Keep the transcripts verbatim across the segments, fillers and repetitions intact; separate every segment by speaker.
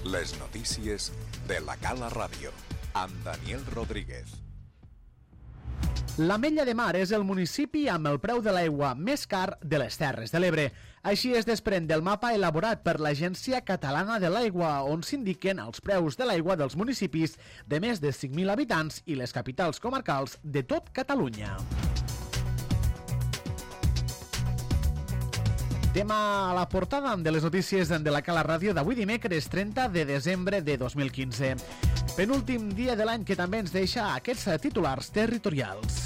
Speaker 1: Les notícies de la Cala Ràdio, amb Daniel Rodríguez.
Speaker 2: L'Ametlla de Mar és el municipi amb el preu de l'aigua més car de les Terres de l'Ebre. Així es desprèn del mapa elaborat per l'Agència Catalana de l'Aigua, on s'indiquen els preus de l'aigua dels municipis de més de cinc mil habitants i les capitals comarcals de tot Catalunya. Tema a la portada de les notícies de la Cala Ràdio d'avui dimecres trenta de desembre de dos mil quinze. Penúltim dia de l'any que també ens deixa aquests titulars territorials.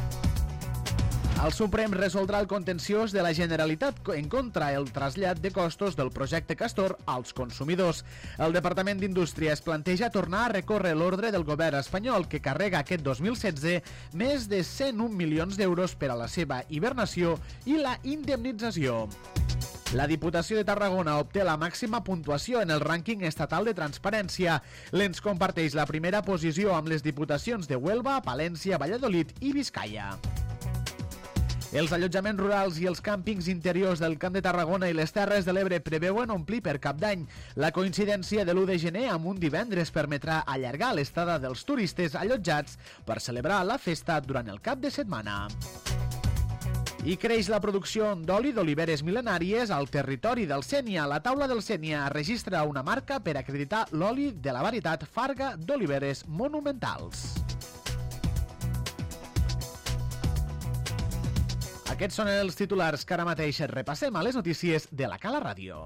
Speaker 2: El Suprem resoldrà el contenciós de la Generalitat en contra el trasllat de costos del projecte Castor als consumidors. El Departament d'Indústria es planteja tornar a recórrer l'ordre del govern espanyol que carrega aquest dos mil setze més de cent un milions d'euros per a la seva hibernació i la indemnització. La Diputació de Tarragona obté la màxima puntuació en el rànquing estatal de transparència. L'ens comparteix la primera posició amb les diputacions de Huelva, Palència, Valladolid i Biscaia. Els allotjaments rurals i els càmpings interiors del Camp de Tarragona i les Terres de l'Ebre preveuen omplir per Cap d'Any. La coincidència de l'u de gener amb un divendres permetrà allargar l'estada dels turistes allotjats per celebrar la festa durant el cap de setmana. I creix la producció d'oli d'oliveres mil·lenàries al territori del Sénia. La taula del Sénia registra una marca per acreditar l'oli de la varietat Farga d'oliveres monumentals. Aquests són els titulars que ara mateix repassem a les notícies de la Cala Ràdio.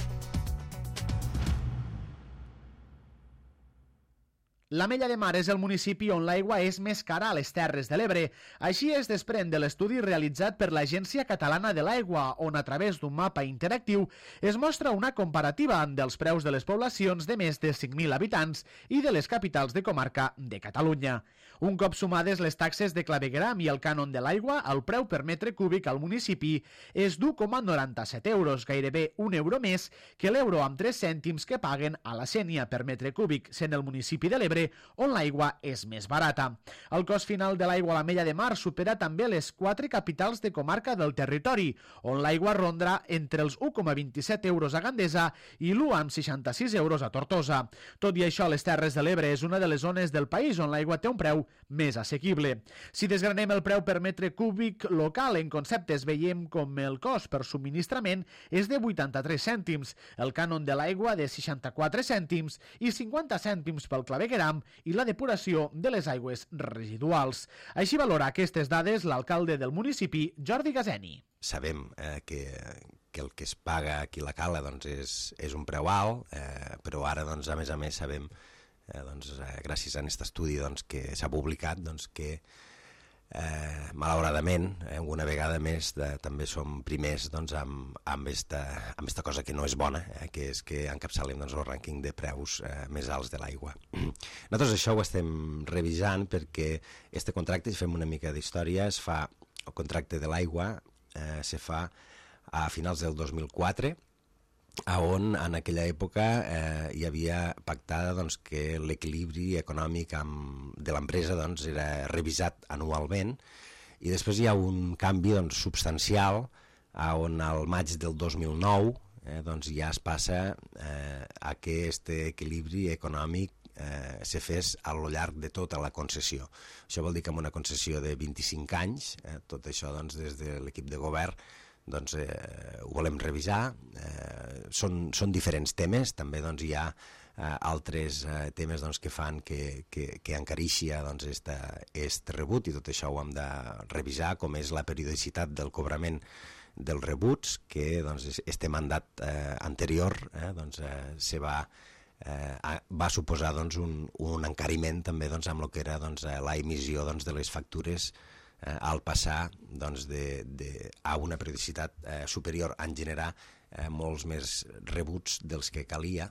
Speaker 2: L'Ametlla de Mar és el municipi on l'aigua és més cara a les Terres de l'Ebre. Així es desprèn de l'estudi realitzat per l'Agència Catalana de l'Aigua, on a través d'un mapa interactiu es mostra una comparativa dels preus de les poblacions de més de cinc mil habitants i de les capitals de comarca de Catalunya. Un cop sumades les taxes de clavegueram i el cànon de l'aigua, el preu per metre cúbic al municipi és d'u coma noranta-set euros, gairebé un euro més que l'euro amb tres cèntims que paguen a la Sénia per metre cúbic, sent el municipi de l'Ebre on l'aigua és més barata. El cost final de l'aigua a l'Ametlla de Mar supera també les quatre capitals de comarca del territori, on l'aigua ronda entre els u coma vint-i-set euros a Gandesa i l'u coma seixanta-sis euros a Tortosa. Tot i això, les Terres de l'Ebre és una de les zones del país on l'aigua té un preu més assequible. Si desgranem el preu per metre cúbic local en conceptes, veiem com el cost per subministrament és de vuitanta-tres cèntims, el cànon de l'aigua de seixanta-quatre cèntims i cinquanta cèntims pel clavegueram i la depuració de les aigües residuals. Així valora aquestes dades l'alcalde del municipi, Jordi Gazeni.
Speaker 3: Sabem eh, que, que el que es paga aquí a la Cala doncs, és, és un preu alt, eh, però ara, doncs, a més a més, sabem, eh, doncs, eh, gràcies a aquest estudi doncs, que s'ha publicat, doncs, que Eh, malauradament, eh, una vegada més de, també som primers doncs, amb, amb, esta, amb esta cosa que no és bona, eh, que és que encapçalem doncs, el rànquing de preus eh, més alts de l'aigua. Nosaltres això ho estem revisant perquè este contracte, si fem una mica d'història, es fa, el contracte de l'aigua eh, se fa a finals del dos mil quatre, on en aquella època eh, hi havia pactada doncs, que l'equilibri econòmic amb, de l'empresa doncs, era revisat anualment, i després hi ha un canvi doncs, substancial on al maig del dos mil nou eh, doncs, ja es passa eh, a que aquest equilibri econòmic eh, se fes a lo llarg de tota la concessió. Això vol dir que amb una concessió de vint-i-cinc anys, eh, tot això doncs, des de l'equip de govern doncs eh, ho volem revisar, eh, són, són diferents temes, també doncs, hi ha eh, altres eh, temes doncs, que fan que, que, que encareixia doncs, esta, este rebut, i tot això ho hem de revisar, com és la periodicitat del cobrament dels rebuts, que doncs, este mandat eh, anterior eh, doncs, eh, se va Eh, va suposar doncs, un, un encariment també doncs, amb el que era doncs, la emissió doncs, de les factures eh, al passar doncs, de, de, a una periodicitat eh, superior, en generar eh, molts més rebuts dels que calia,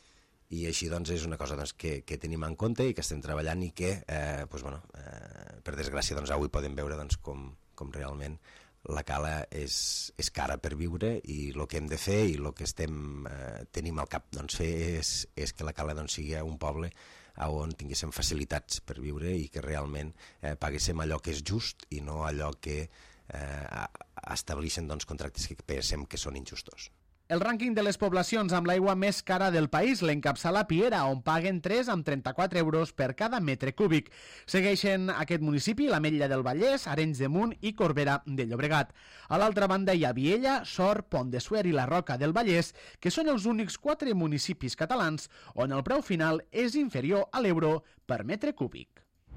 Speaker 3: i així doncs, és una cosa doncs, que, que tenim en compte i que estem treballant i que eh, doncs, bueno, eh, per desgràcia doncs, avui podem veure doncs, com, com realment la Cala és, és cara per viure, i el que hem de fer i el que estem, eh, tenim al cap doncs, fer és, és que la Cala doncs, sigui un poble on tinguéssim facilitats per viure i que realment eh, paguéssim allò que és just i no allò que eh, estableixen doncs, contractes que pensem que són injustos.
Speaker 2: El rànquing de les poblacions amb l'aigua més cara del país l'encapçala Piera, on paguen tres amb trenta-quatre euros per cada metre cúbic. Segueixen aquest municipi l'Ametlla del Vallès, Arenys de Munt i Corbera de Llobregat. A l'altra banda hi ha Viella, Sort, Pont de Suert i la Roca del Vallès, que són els únics quatre municipis catalans on el preu final és inferior a l'euro per metre cúbic.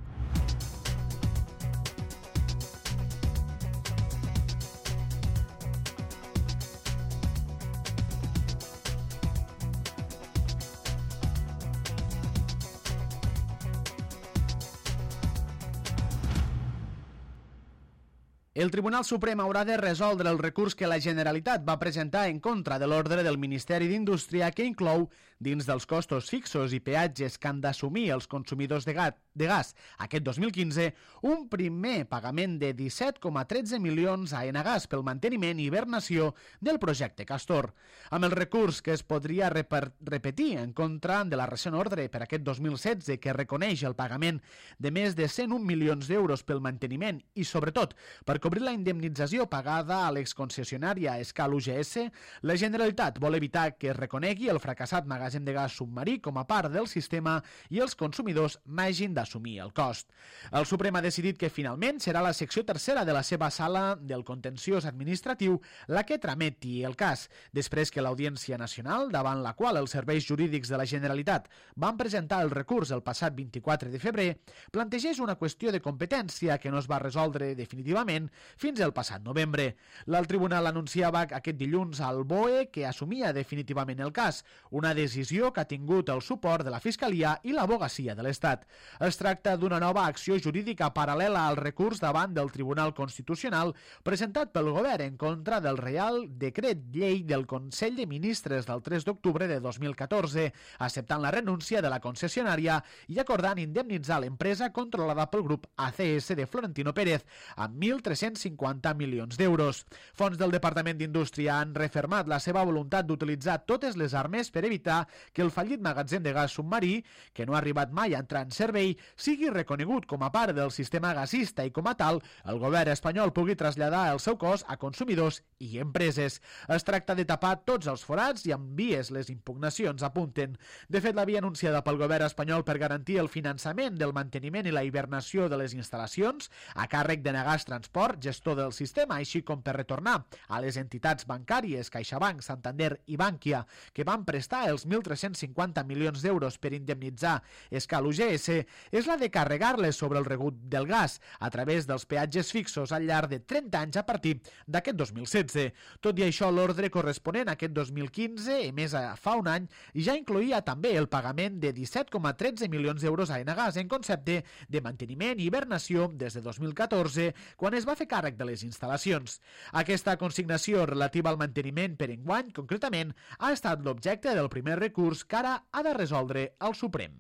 Speaker 2: El Tribunal Suprem haurà de resoldre el recurs que la Generalitat va presentar en contra de l'ordre del Ministeri d'Indústria que inclou, dins dels costos fixos i peatges que han d'assumir els consumidors de gas, de gas aquest dos mil quinze, un primer pagament de disset coma tretze milions a Enagás pel manteniment i hibernació del projecte Castor. Amb el recurs que es podria repetir en contra de la recent ordre per aquest dos mil setze que reconeix el pagament de més de cent un milions d'euros pel manteniment i, sobretot, per cobrir la indemnització pagada a l'exconcessionària Escal U G S, la Generalitat vol evitar que es reconegui el fracassat magatzem de gas submarí com a part del sistema i els consumidors n'hagin d'assumir el cost. El Suprem ha decidit que finalment serà la secció tercera de la seva sala del contenciós administratiu la que trameti el cas, després que l'Audiència Nacional, davant la qual els serveis jurídics de la Generalitat van presentar el recurs el passat vint-i-quatre de febrer, plantegés una qüestió de competència que no es va resoldre definitivament fins al passat novembre. L'alt tribunal anunciava aquest dilluns al B O E que assumia definitivament el cas, una decisió que ha tingut el suport de la Fiscalia i l'Advocacia de l'Estat. Es tracta d'una nova acció jurídica paral·lela al recurs davant del Tribunal Constitucional presentat pel govern en contra del Reial Decret Llei del Consell de Ministres del tres d'octubre de dos mil catorze, acceptant la renúncia de la concessionària i acordant indemnitzar l'empresa controlada pel grup A C S de Florentino Pérez amb mil tres-cents cinquanta milions d'euros. Fons del Departament d'Indústria han refermat la seva voluntat d'utilitzar totes les armes per evitar que el fallit magatzem de gas submarí, que no ha arribat mai a entrar en servei, sigui reconegut com a part del sistema gasista i com a tal, el govern espanyol pugui traslladar el seu cost a consumidors i empreses. Es tracta de tapar tots els forats i amb vies les impugnacions apunten. De fet, la via anunciada pel govern espanyol per garantir el finançament del manteniment i la hibernació de les instal·lacions a càrrec d'Enagás Transport, gestor del sistema, així com per retornar a les entitats bancàries CaixaBank, Santander i Bankia, que van prestar els mil tres-cents cinquanta milions d'euros per indemnitzar Escal U G S, és la de carregar-les sobre el rebut del gas a través dels peatges fixos al llarg de trenta anys a partir d'aquest dos mil setze. Tot i això, l'ordre corresponent a aquest dos mil quinze, emesa fa un any, ja incloïa també el pagament de disset coma tretze milions d'euros a Enagás en concepte de manteniment i hibernació des de dos mil catorze, quan es va fer càrrec de les instal·lacions. Aquesta consignació relativa al manteniment per enguany, concretament, ha estat l'objecte del primer recurs que ara ha de resoldre el Suprem.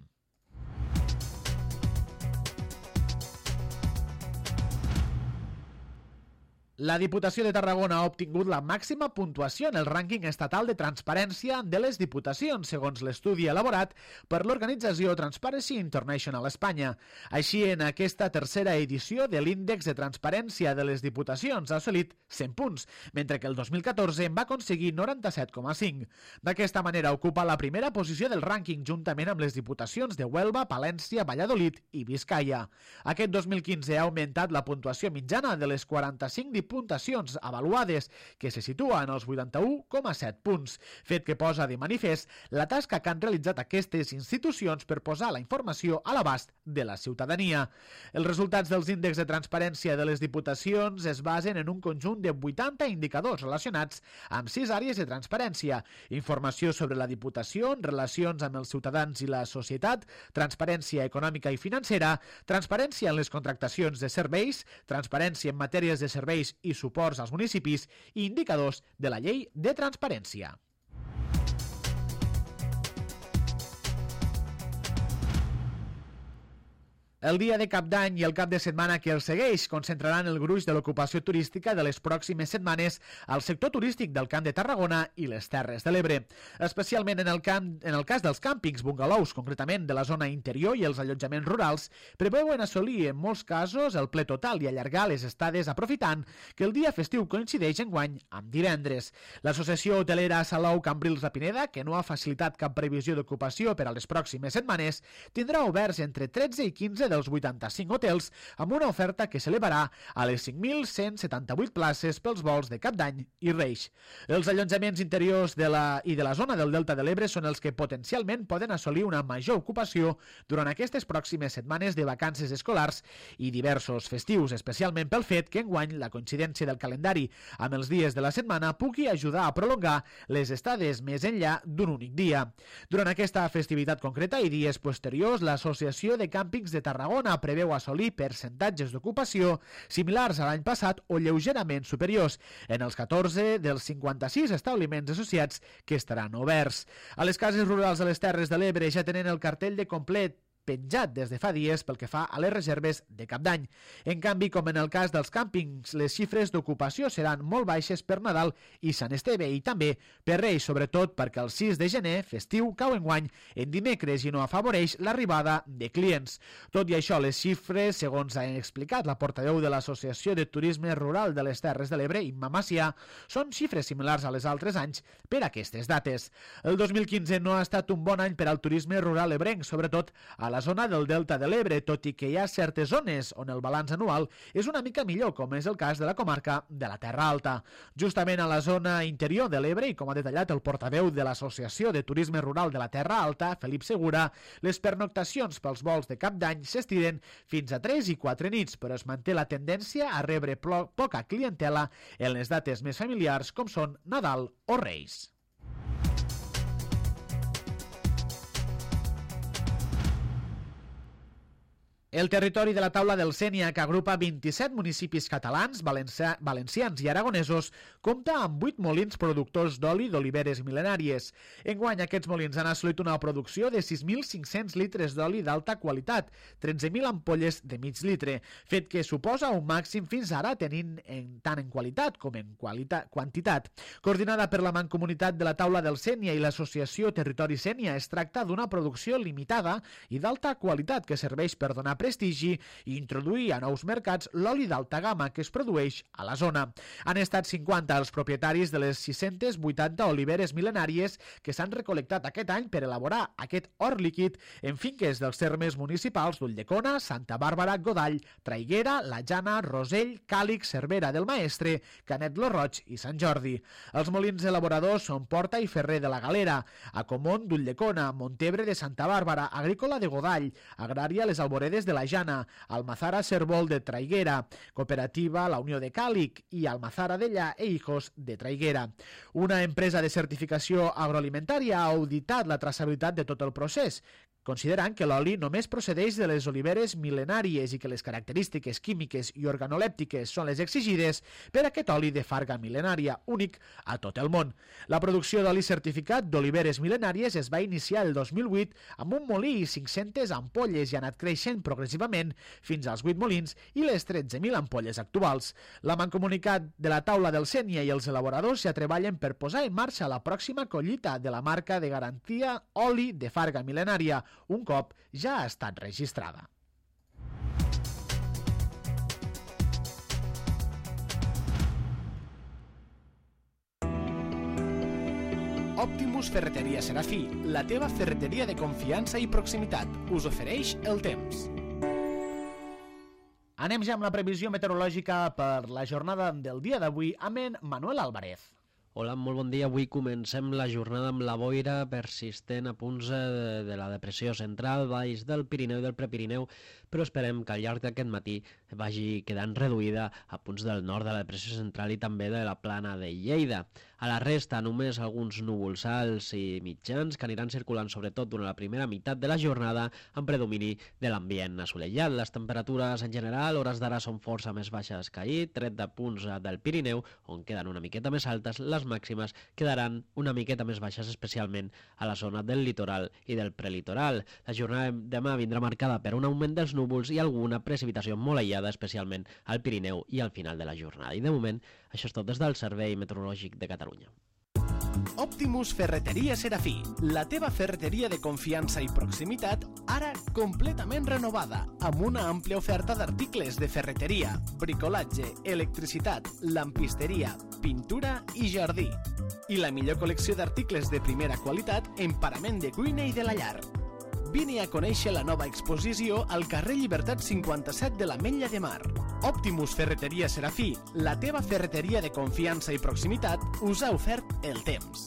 Speaker 2: La Diputació de Tarragona ha obtingut la màxima puntuació en el rànquing estatal de transparència de les diputacions, segons l'estudi elaborat per l'organització Transparency International Espanya. Així, en aquesta tercera edició de l'índex de transparència de les diputacions ha assolit cent punts, mentre que el dos mil catorze en va aconseguir noranta-set coma cinc. D'aquesta manera ocupa la primera posició del rànquing juntament amb les diputacions de Huelva, Palència, Valladolid i Vizcaya. Aquest dos mil quinze ha augmentat la puntuació mitjana de les quaranta-cinc diputacions puntacions avaluades, que se situa en els vuitanta-u coma set punts, fet que posa de manifest la tasca que han realitzat aquestes institucions per posar la informació a l'abast de la ciutadania. Els resultats dels índexs de transparència de les diputacions es basen en un conjunt de vuitanta indicadors relacionats amb sis àrees de transparència: informació sobre la diputació, relacions amb els ciutadans i la societat, transparència econòmica i financera, transparència en les contractacions de serveis, transparència en matèries de serveis i suports als municipis i indicadors de la llei de transparència. El dia de Cap d'Any i el cap de setmana que el segueix concentraran el gruix de l'ocupació turística de les pròximes setmanes al sector turístic del Camp de Tarragona i les Terres de l'Ebre, especialment en el, camp, en el cas dels càmpings bungalows, concretament de la zona interior i els allotjaments rurals, preveuen assolir en molts casos el ple total i allargar les estades aprofitant que el dia festiu coincideix enguany amb divendres. L'associació hotelera Salou Cambrils La Pineda, que no ha facilitat cap previsió d'ocupació per a les pròximes setmanes, tindrà oberts entre tretze i quinze dels vuitanta-cinc hotels amb una oferta que s'elevarà a les cinc mil cent setanta-vuit places pels vols de Cap d'Any i Reis. Els allotjaments interiors de la i de la zona del Delta de l'Ebre són els que potencialment poden assolir una major ocupació durant aquestes pròximes setmanes de vacances escolars i diversos festius, especialment pel fet que enguany la coincidència del calendari amb els dies de la setmana pugui ajudar a prolongar les estades més enllà d'un únic dia. Durant aquesta festivitat concreta i dies posteriors, l'Associació de Càmpings de Tarragona Tarragona preveu assolir percentatges d'ocupació similars a l'any passat o lleugerament superiors en els catorze dels cinquanta-sis establiments associats que estaran oberts. A les cases rurals de les Terres de l'Ebre ja tenen el cartell de complet penjat des de fa dies pel que fa a les reserves de Cap d'Any. En canvi, com en el cas dels càmpings, les xifres d'ocupació seran molt baixes per Nadal i Sant Esteve i també per Reis, sobretot perquè el sis de gener, festiu, cau enguany en dimecres i no afavoreix l'arribada de clients. Tot i això, les xifres, segons ha explicat la portaveu de l'Associació de Turisme Rural de les Terres de l'Ebre, Imma Macià, són xifres similars a les altres anys per aquestes dates. El dos mil quinze no ha estat un bon any per al turisme rural ebrenc, sobretot a la zona del Delta de l'Ebre, tot i que hi ha certes zones on el balanç anual és una mica millor, com és el cas de la comarca de la Terra Alta. Justament a la zona interior de l'Ebre, i com ha detallat el portaveu de l'Associació de Turisme Rural de la Terra Alta, Felip Segura, les pernoctacions pels vols de Cap d'Any s'estiren fins a tres i quatre nits, però es manté la tendència a rebre poca clientela en les dates més familiars com són Nadal o Reis. El territori de la taula del Sénia, que agrupa vint-i-set municipis catalans, valencia, valencians i aragonesos, compta amb vuit molins productors d'oli d'oliveres mil·lenàries. Enguany, aquests molins han assolit una producció de sis mil cinc-cents litres d'oli d'alta qualitat, tretze mil ampolles de mig litre, fet que suposa un màxim fins ara tenint en, tant en qualitat com en qualitat, quantitat. Coordinada per la Mancomunitat de la taula del Sénia i l'Associació Territori Sénia, es tracta d'una producció limitada i d'alta qualitat que serveix per donar prestigi i introduir a nous mercats l'oli d'alta gamma que es produeix a la zona. Han estat cinquanta els propietaris de les sis-centes vuitanta oliveres mil·lenàries que s'han recol·lectat aquest any per elaborar aquest or líquid en finques dels termes municipals d'Ulldecona, Santa Bàrbara, Godall, Traiguera, La Jana, Rosell, Càlig, Cervera del Maestre, Canet lo Roig i Sant Jordi. Els molins elaboradors són Porta i Ferrer de la Galera, Acomont d'Ulldecona, Montebre de Santa Bàrbara, Agrícola de Godall, Agrària Les Alboredes de la Jana, Almazara Cervol de Traiguera, Cooperativa La Unió de Càlig i Almazara Dellà e Hijos de Traiguera. Una empresa de certificació agroalimentària ha auditat la traçabilitat de tot el procés, considerant que l'oli només procedeix de les oliveres mil·lenàries i que les característiques químiques i organolèptiques són les exigides per aquest oli de farga mil·lenària, únic a tot el món. La producció d'oli certificat d'oliveres mil·lenàries es va iniciar el dos mil vuit amb un molí i cinc-centes ampolles i ha anat creixent progressivament fins als vuit molins i les tretze mil ampolles actuals. La Mancomunitat de la taula del Sénia i els elaboradors ja treballen per posar en marxa la pròxima collita de la marca de garantia oli de farga mil·lenària, un cop ja ha estat registrada. Optimus Ferreteria Serafí, la teva ferreteria de confiança i proximitat, us ofereix el temps. Anem ja amb la previsió meteorològica per la jornada del dia d'avui amb en Manuel Álvarez.
Speaker 4: Hola, molt bon dia. Avui comencem la jornada amb la boira persistent a punts de, de la depressió central, baix del Pirineu i del Prepirineu, però esperem que al llarg d'aquest matí vagi quedant reduïda a punts del nord de la depressió central i també de la plana de Lleida. A la resta, només alguns núvols alts i mitjans que aniran circulant sobretot durant la primera meitat de la jornada amb predomini de l'ambient assolellat. Les temperatures en general, hores d'ara, són força més baixes que ahir, tret de punts del Pirineu, on queden una miqueta més altes, les màximes quedaran una miqueta més baixes, especialment a la zona del litoral i del prelitoral. La jornada de demà vindrà marcada per un augment dels núvols i alguna precipitació molt aïllada, especialment al Pirineu i al final de la jornada. I de moment, això és tot des del Servei Meteorològic de Catalunya.
Speaker 2: Optimus Ferreteria Serafí, la teva ferreteria de confiança i proximitat, ara completament renovada, amb una àmplia oferta d'articles de ferreteria, bricolatge, electricitat, lampisteria, pintura i jardí. I la millor col·lecció d'articles de primera qualitat en parament de cuina i de la llar. Vine a conèixer la nova exposició al carrer Llibertat cinquanta-set de l'Ametlla de Mar. Optimus Ferreteria Serafí, la teva ferreteria de confiança i proximitat, us ha ofert el temps.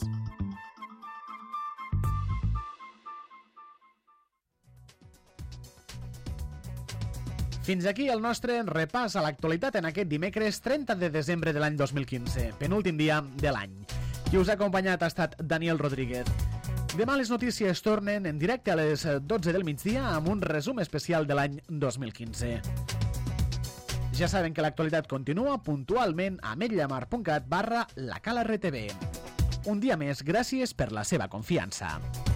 Speaker 2: Fins aquí el nostre repàs a l'actualitat en aquest dimecres trenta de desembre de l'any dos mil quinze, penúltim dia de l'any. Qui us ha acompanyat ha estat Daniel Rodríguez. Demà les notícies tornen en directe a les dotze del migdia amb un resum especial de l'any dos mil quinze. Ja saben que l'actualitat continua puntualment a ametlllamar punt cat barra la cala R T V. Un dia més, gràcies per la seva confiança.